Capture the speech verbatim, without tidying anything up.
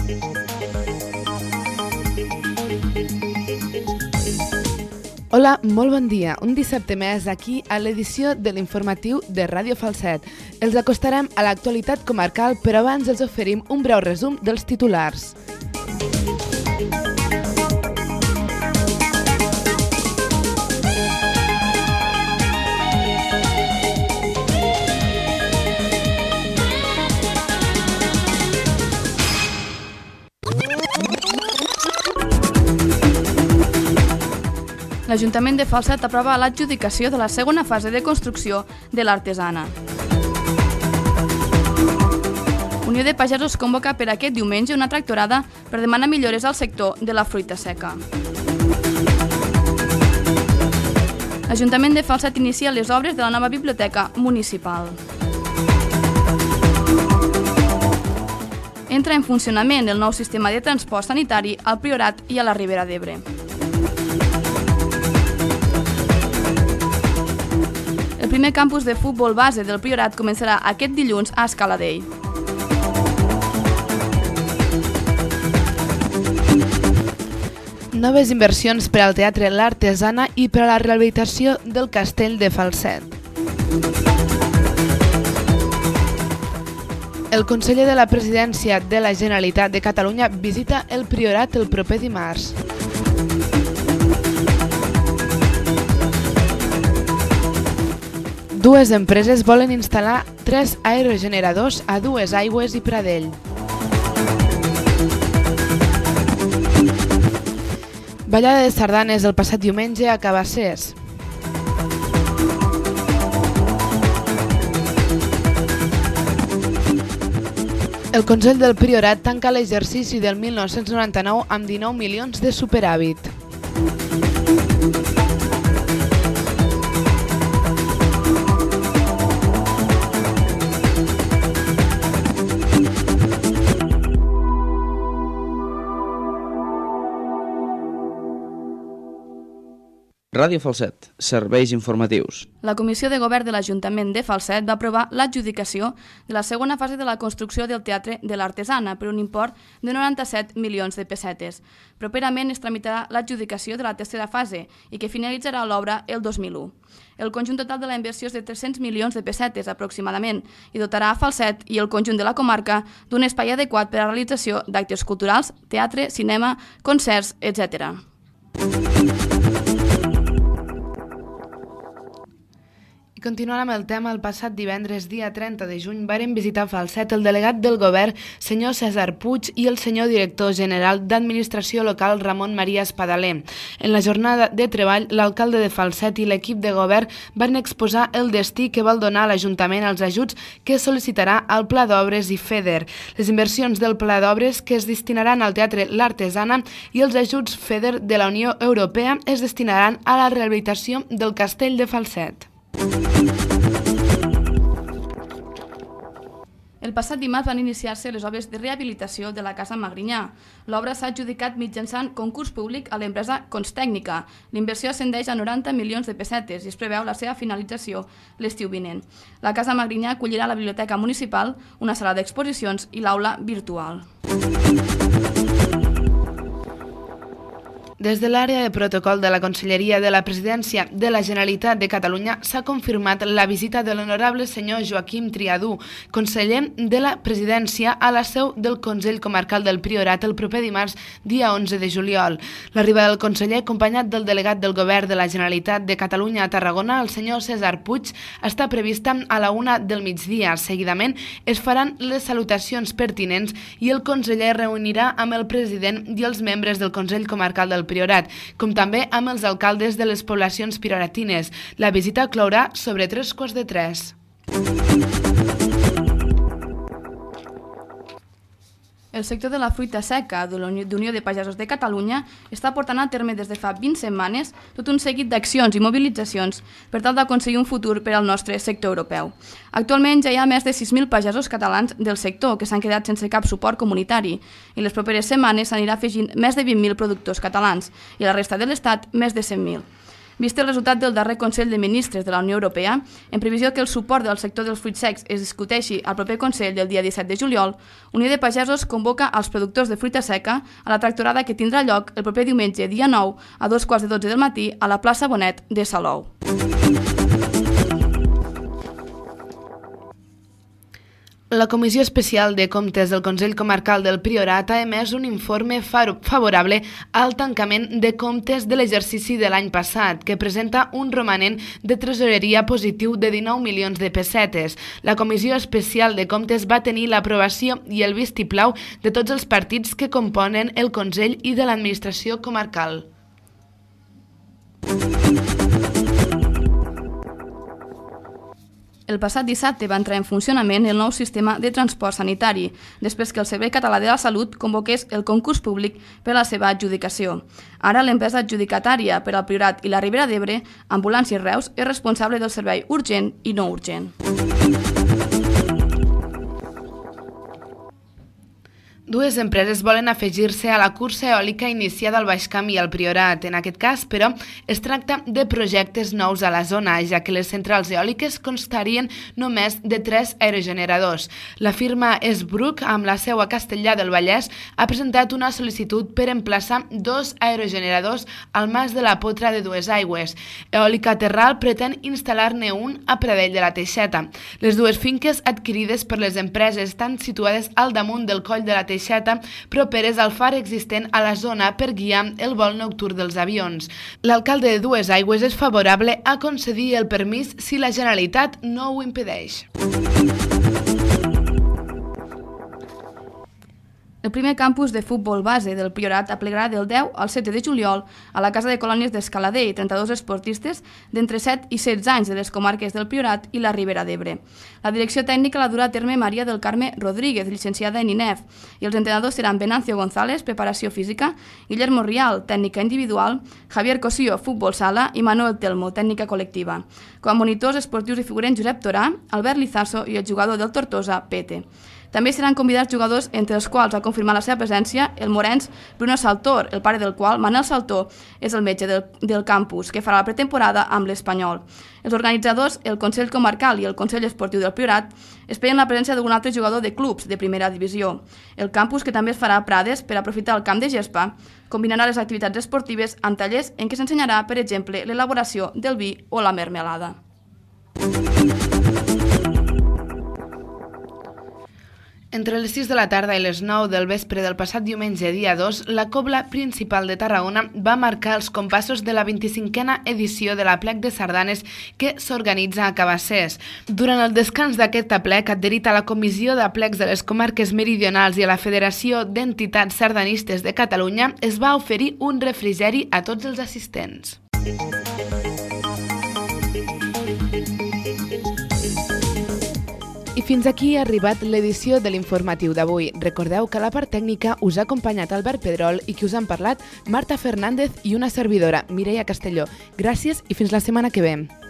Hola, molt bon dia. Un dissabte més aquí a l'edició de l'informatiu de Ràdio Falset. Els acostarem a l'actualitat comarcal, però abans els oferim un breu resum dels titulars. L'Ajuntament de Falset aprova l'adjudicació de la segona fase de construcció de l'Artesana. Unió de Pagesos convoca per aquest diumenge una tractorada per demanar millores al sector de la fruita seca. L'Ajuntament de Falset inicia les obres de la nova biblioteca municipal. Entra en funcionament el nou sistema de transport sanitari al Priorat i a la Ribera d'Ebre. El primer campus de futbol base del Priorat començarà aquest dilluns a Escaladei. Noves inversions per al Teatre L'Artesana i per a la rehabilitació del Castell de Falset. El conseller de la Presidència de la Generalitat de Catalunya visita el Priorat el proper dimarts. Dues empreses volen instal·lar tres aerogeneradors a Dues Aigües i Pradell. Ballada de sardanes el passat diumenge a Cabassers. El Consell del Priorat tanca l'exercici del mil nou-cents noranta-nou amb dinou milions de superàvit. Ràdio Falset, serveis informatius. La Comissió de Govern de l'Ajuntament de Falset va aprovar l'adjudicació de la segona fase de la construcció del Teatre de l'Artesana per un import de noranta-set milions de pessetes. Properament es tramitarà l'adjudicació de la tercera fase i que finalitzarà l'obra el dos mil u. El conjunt total de la inversió és de tres-cents milions de pessetes aproximadament i dotarà a Falset i el conjunt de la comarca d'un espai adequat per a la realització d'actes culturals, teatre, cinema, concerts, etcètera. I continuant amb el tema, el passat divendres, dia trenta de juny, varen visitar Falset el delegat del govern, senyor Cèsar Puig, i el senyor director general d'Administració Local, Ramon Maria Espadaler. En la jornada de treball, l'alcalde de Falset i l'equip de govern van exposar el destí que vol donar l'Ajuntament als ajuts que sol·licitarà al Pla d'Obres i FEDER, les inversions del Pla d'Obres que es destinaran al Teatre L'Artesana i els ajuts FEDER de la Unió Europea es destinaran a la rehabilitació del Castell de Falset. El passat dimarts van iniciar-se les obres de rehabilitació de la Casa Magrinyà. L'obra s'ha adjudicat mitjançant concurs públic a l'empresa Constècnica. L'inversió ascendeix a noranta milions de pessetes i es preveu la seva finalització l'estiu vinent. La Casa Magrinyà acollirà la biblioteca municipal, una sala d'exposicions i l'aula virtual. Des de l'àrea de protocol de la Conselleria de la Presidència de la Generalitat de Catalunya s'ha confirmat la visita de l'honorable senyor Joaquim Triadú, conseller de la Presidència, a la seu del Consell Comarcal del Priorat el proper dimarts, dia onze de juliol. L'arribada del conseller, acompanyat del delegat del Govern de la Generalitat de Catalunya a Tarragona, el senyor Cèsar Puig, està prevista a la una del migdia. Seguidament es faran les salutacions pertinents i el conseller reunirà amb el president i els membres del Consell Comarcal del Priorat, com també amb els alcaldes de les poblacions prioratines. La visita clourà sobre tres quarts de tres. El sector de la fruita seca de l'Unió de Pagesos de Catalunya està portant a terme des de fa vint setmanes tot un seguit d'accions i mobilitzacions per tal d'aconseguir un futur per al nostre sector europeu. Actualment ja hi ha més de sis mil pagesos catalans del sector que s'han quedat sense cap suport comunitari i les properes setmanes s'anirà afegint més de vint mil productors catalans i a la resta de l'Estat més de cent mil. Vist el resultat del darrer Consell de Ministres de la Unió Europea, en previsió que el suport del sector dels fruits secs es discuteixi al proper Consell del dia disset de juliol, Unió de Pagesos convoca als productors de fruita seca a la tractorada que tindrà lloc el proper diumenge, dia nou, a dos quarts de dotze del matí, a la plaça Bonet de Salou. La Comissió Especial de Comptes del Consell Comarcal del Priorat ha emès un informe favorable al tancament de comptes de l'exercici de l'any passat, que presenta un romanent de tresoreria positiu de dinou milions de pessetes. La Comissió Especial de Comptes va tenir l'aprovació i el vistiplau de tots els partits que componen el Consell i de l'administració comarcal. El passat dissabte va entrar en funcionament el nou sistema de transport sanitari, després que el Servei Català de la Salut convoqués el concurs públic per a la seva adjudicació. Ara l'empresa adjudicatària per al Priorat i la Ribera d'Ebre, Ambulàncies Reus, és responsable del servei urgent i no urgent. Dues empreses volen afegir-se a la cursa eòlica iniciada al Baix Camp i al Priorat. En aquest cas, però, es tracta de projectes nous a la zona, ja que les centrals eòliques constarien només de tres aerogeneradors. La firma Esbruc, amb la seu a Castellar del Vallès, ha presentat una sol·licitud per emplaçar dos aerogeneradors al Mas de la Potra de Dues Aigües. Eòlica Terral pretén instal·lar-ne un a Pradell de la Teixeta. Les dues finques adquirides per les empreses estan situades al damunt del coll de la Teixeta, properes al far existent a la zona per guiar el vol nocturn dels avions. L'alcalde de Dues Aigües és favorable a concedir el permís si la Generalitat no ho impedeix. El primer campus de futbol base del Priorat aplegarà del deu al setze de juliol a la Casa de Colònies d'Escalader i trenta-dos esportistes d'entre set i setze anys de les comarques del Priorat i la Ribera d'Ebre. La direcció tècnica la durà a terme Maria del Carme Rodríguez, llicenciada en I N E F, i els entrenadors seran Venancio González, preparació física, Guillermo Rial, tècnica individual, Javier Cosío, futbol sala i Manuel Telmo, tècnica col·lectiva. Com a monitors esportius hi figuren Josep Torà, Albert Lizaso i el jugador del Tortosa, Pete. També seran convidats jugadors entre els quals ha confirmat la seva presència el morens Bruno Saltor, el pare del qual, Manel Saltor, és el metge del, del campus, que farà la pretemporada amb l'Espanyol. Els organitzadors, el Consell Comarcal i el Consell Esportiu del Priorat, esperen la presència d'un altre jugador de clubs de primera divisió. El campus, que també es farà a Prades per aprofitar el camp de gespa, combinarà les activitats esportives amb tallers en què s'ensenyarà, per exemple, l'elaboració del vi o la mermelada. Entre les sis de la tarda i les nou del vespre del passat diumenge dia dos, la Cobla Principal de Tarragona va marcar els compassos de la vint-i-cinquena edició de l'Aplec de Sardanes que s'organitza a Cabassers. Durant el descans d'aquest aplec, adherit a la Comissió d'Aplecs de les Comarques Meridionals i a la Federació d'Entitats Sardanistes de Catalunya, es va oferir un refrigeri a tots els assistents. I fins aquí ha arribat l'edició de l'informatiu d'avui. Recordeu que a la part tècnica us ha acompanyat Albert Pedrol i que us han parlat Marta Fernández i una servidora, Mireia Castelló. Gràcies i fins la setmana que ve.